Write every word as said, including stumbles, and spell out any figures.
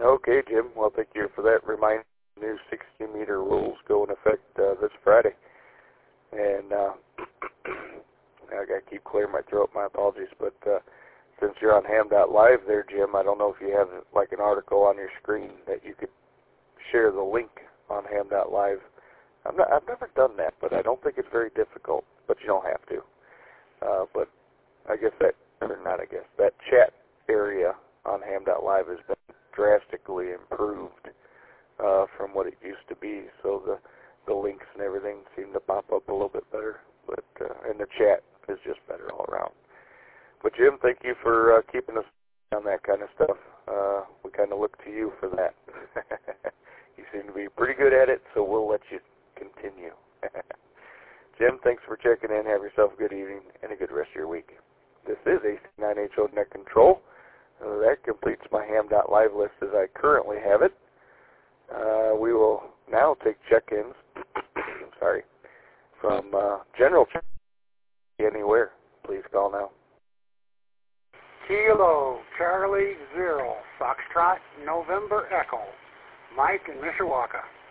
Okay, Jim. Well, thank you for that reminder. New sixty meter rules go in effect uh, this Friday. And uh, I got to keep clearing my throat. My apologies. But uh, since you're on ham dot live there, Jim, I don't know if you have like an article on your screen that you could share the link on ham dot live. I'm not, I've never done that, but I don't think it's very difficult. But you don't have to. Uh, but I guess that, or not I guess, that chat area on ham dot live has been drastically improved uh, from what it used to be. So the, the links and everything seem to pop up a little bit better. But uh, and the chat is just better all around. But Jim, thank you for uh, keeping us on that kind of stuff. Uh, we kind of look to you for that. You seem to be pretty good at it, so we'll let you continue. Jim, thanks for checking in. Have yourself a good evening and a good rest of your week. This is A C nine H O Net Control. Uh, that completes my ham dot live list as I currently have it. Uh, we will now take check-ins, sorry, from uh, general check anywhere. Please call now. Kilo Charlie Zero Foxtrot November Echo. Mike in Mishawaka.